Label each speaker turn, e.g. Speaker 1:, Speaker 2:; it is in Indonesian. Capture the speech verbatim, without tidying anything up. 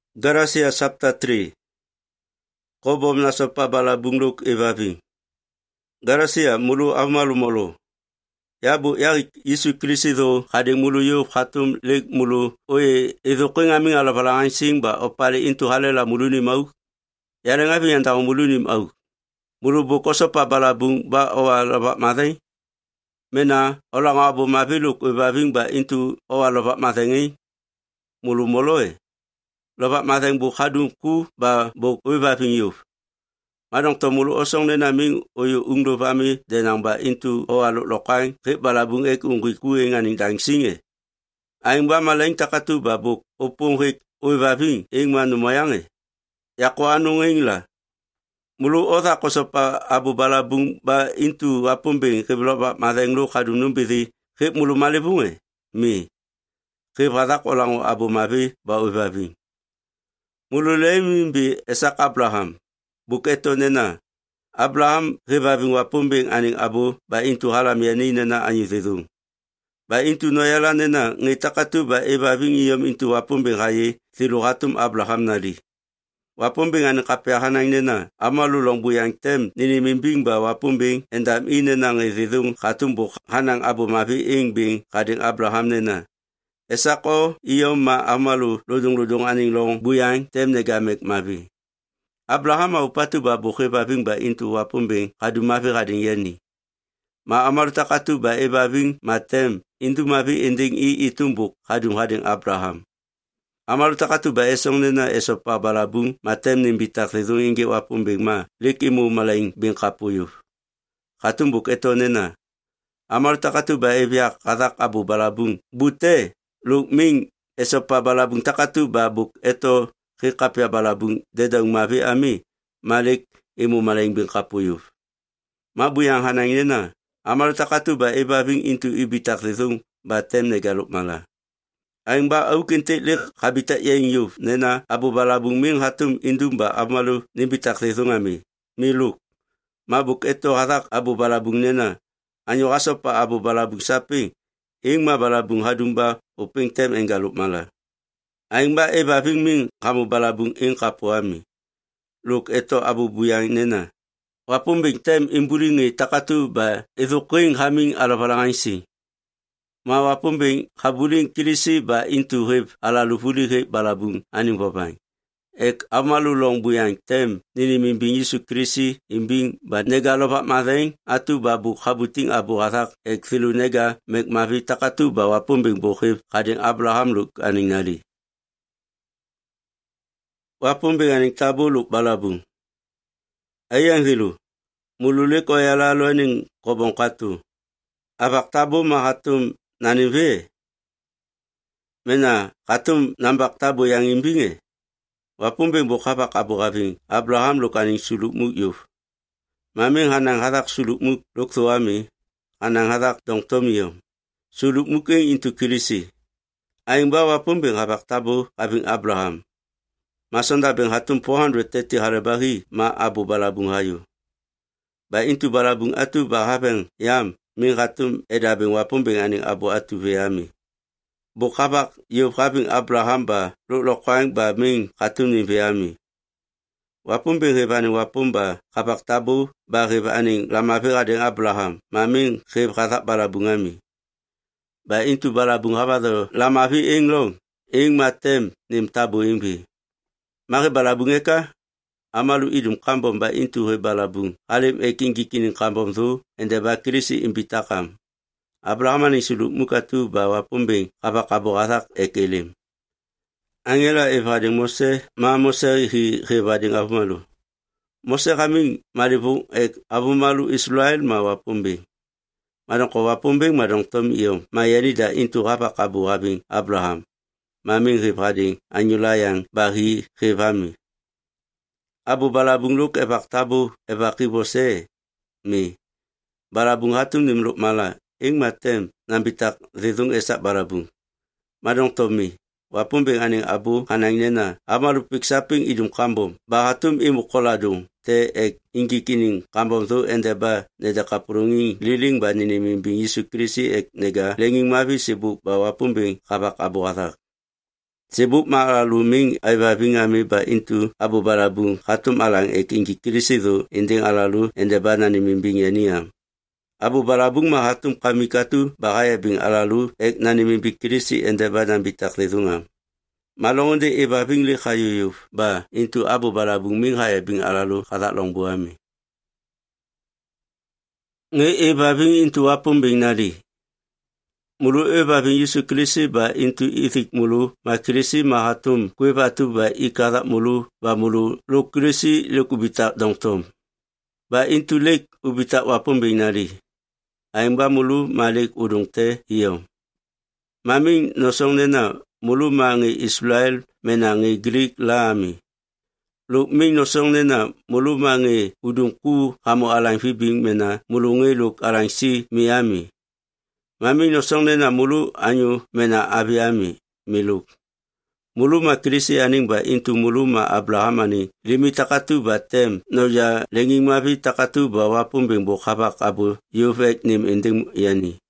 Speaker 1: Galatia chapter three. Kobom na sopa bala bungluk evaving. Galatia mulu amalu molo. Yabu ya Yesu Kristo kadeng mulu yu khatum leg mulu oye edo kwenga minga la balangan sing ba opale into halela mulu ni mau. Yare ngabi yanta mulu ni mau. Mulu boko sopa bala bung ba owa laba madai. Mena ola ngabo mabiluk evaving ba into owa laba madai. Mulu moloe. Lobat mateng bu khadung ku ba bu uiva pinyuf. Madong to mulu osong nena ming oyu ungdo vami denang ba intu o alu lokang ke balabung ek ungui kue nganing dang singe. Aing ba maleng takatu ba bu opung hik uiva ping ing manu mayange. Yako anu nging la. Mulu otha kosopa abu balabung ba intu wapumbing ke lobat mateng lu khadung numpiti ke mulu malebunge. Mi. Ke padak olango abu mabi ba uiva ping. Mulu lemimbi esak Abraham. Buketo nena. Abraham ribabing wapumbing aning abu ba intu halam yani nena anyi zedung. Ba intu noyala nena ngitakatu ba ebabing iyom intu wapumbing haye siluhatum Abraham nali. Wapumbing aning kapiahanang nena amalulong buyang tem nini mimbing ba wapumbing endam inena ngizedung katumbuk hanang abu mabi ing bing kading Abraham nena. Esako iyo ma amalu ludung-ludung aning long buyang tem negamek mabi. Abraham au patu ba buke babing ba intu wapumbing kadu mabi kading yani. Ma amalu takatu ba e babing matem intu mabi ending i itumbuk kadung kading Abraham. Amalu takatu ba esong nena esopa balabung matem nimbitak ridung inge wapumbing ma likimu malaing bing kapuyuf. Katumbuk eto nena. Amalu takatu ba e biak kadak abu balabung bute. Luk ming esopa balabung takatu babuk eto kikapya balabung dedang mabi ami malik imu malaing bin kapuyuf. Mabuyang hanang nena amal takatu ba ibabing intu ibitak rizung batem negaluk mala. Aing ba au kintik lik habitat yang yuf nena abu balabung ming hatum indum ba amalu nibitak rizung ami. Miluk. Mabuk eto harak abu balabung nena. Anyo asopa abu balabung saping. Ing ma balabung hadumba uping tem enggalup mala. Aing ba e babing ming kamu balabung ing kapuami. Luk eto abu buyang nena. Wapumbing tem imburingi takatu ba ezuking haming alabalangan si. Ma wapumbing kabuling kilisi ba intu hib ala lupuli hib balabung aning babang. Ek amalu long buyang tem nini mimbing Yesu Kristi imbing ba nega lopak madeng atu babu kabuting abu hatak ek filu nega mek mavi takatu ba wapumbing bukhib kading Abraham luk aning nali. Wapumbing aning tabu luk balabung. Ayang filu. Mulule ko yalalo aning kobong katu. Abak tabu mahatum nanive. Mena katum nambak tabu yang imbinge. Wapumbing bukabak abu gabing Abraham lukaning suluk muk yuf. Maming hanang hadak suluk muk luk tuami, hanang hadak dong tomiyom. Suluk muking intu kilisi. Aing ba wapumbing habak tabu gabing Abraham. Masonda bing hatum four hundred thirty harabahi ma abu balabung hayu. Ba intu balabung atu ba habeng yam ming hatum edabing wapumbing aning abu atu veami. Bukabak yu kabing Abraham ba lulokwang ba ming katuni beami. Wapumbing hebani wapumba kabak tabu ba hebaning lamapira deng Abraham maming heb katak balabungami. Ba intu balabung habado lamapi inglong ing matem nim tabu imbi. Mari balabungeka amalu idum kambom ba intu he balabung halim eking kikining kambom tu ende ba krisi imbitakam. Abraham ni suluk muka tu bawa pumbing kabak-kabak atak ekelim. Angela evading Mose ma Mose hi evading abumalu. Mose kami malibung ek abumalu Israel ma wapumbing. Madong ko wapumbing madong tom iyom mayani da intu kabak-kabak abing Abraham. Maming evading anyulayang bahi evami. Abu balabung luk ebak tabu ebaki bose mi. Balabung hatum nimluk mala. Ing matem nambitak ridung esak barabung. Madong tomi. Wapumbing aning abu hanang nena. Amalu piksaping idum kambom. Bahatum imu koladung. Te ek inggi kining kambom tu endeba neda kapurungi liling ba nini mimbing Yesu Kristi ek nega lenging mabi sibuk ba wapumbing kabak abu atak. Sebut ma'alalu ming ay babingami ba intu abu balabung hatum alang ek ingi kirisido inding alalu ende bana ni mimbing yaniam. Abu balabung ma hatum kami katu bagaya bing alalu ek nani mimbing kirisi ende bana bitakledungam. Malongonde e babing li khayuyuf ba intu abu balabung ming haya bing alalu khadak long buami. Nge e babing intu apum bing nali. Mulu e babing Yesu Kristi ba intu ithik mulu ma Kristi ma hatum kwe batu ba ikarak mulu ba mulu lo Kristi lo kubita dongtom. Ba intu lek ubita wapum binari. Aing ba mulu malik udung te hiyom. Maming nosong nena mulu ma ngi Israel mena ngi Greek laami. Luk ming nosong nena mulu ma ngi udung ku hamo alang fibing mena mulu ngi luk alang si Miami. Mami nosong nena mulu anyu mena abiami miluk. Mulu ma Kristi aning ba intu mulu ma Abraham ani limi takatu ba tem noja lenging mabi takatu ba wapum bing bo khabak abu yuvek nim inding yani.